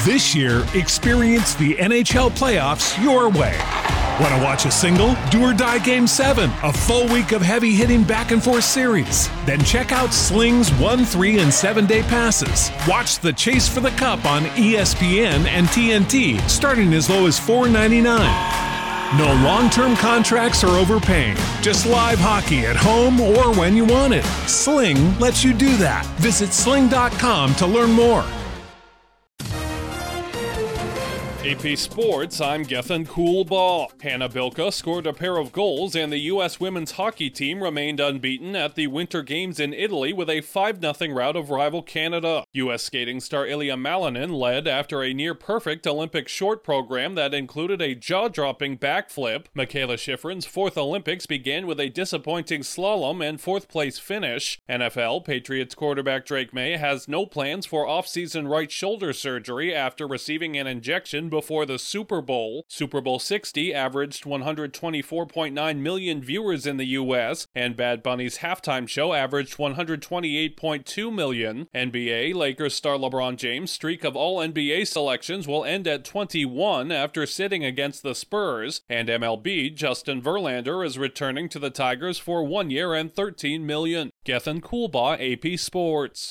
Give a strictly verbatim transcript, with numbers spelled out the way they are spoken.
This year, experience the N H L playoffs your way. Want to watch a single? Do or Die Game seven, a full week of heavy-hitting back-and-forth series. Then check out Sling's one, three, and seven-day passes. Watch the Chase for the Cup on E S P N and T N T, starting as low as four ninety-nine. No long-term contracts or overpaying. Just live hockey at home or when you want it. Sling lets you do that. Visit sling dot com to learn more. A P Sports, I'm Gethin Coolbaugh. Hannah Bilka scored a pair of goals and the U S women's hockey team remained unbeaten at the Winter Games in Italy with a five nothing rout of rival Canada. U S skating star Ilya Malinin led after a near-perfect Olympic short program that included a jaw-dropping backflip. Michaela Schifrin's fourth Olympics began with a disappointing slalom and fourth-place finish. N F L Patriots quarterback Drake May has no plans for off-season right shoulder surgery after receiving an injection before the Super Bowl. Super Bowl sixty averaged one hundred twenty-four point nine million viewers in the U S, and Bad Bunny's halftime show averaged one hundred twenty-eight point two million. N B A Lakers star LeBron James' streak of all N B A selections will end at twenty-one after sitting against the Spurs, and M L B Justin Verlander is returning to the Tigers for one year and thirteen million. Gethin Coolbaugh, A P Sports.